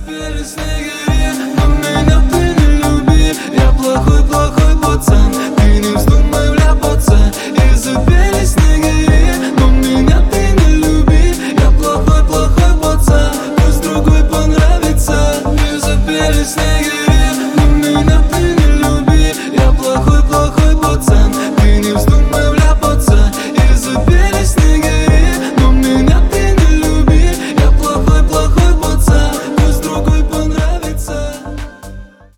запели снегири, но меня ты не люби. Я плохой, плохой пацан, ты не вздумай вляпаться. И запели снегири, но меня ты не люби. Я плохой, плохой пацан, пусть другой понравится. И запели снегири.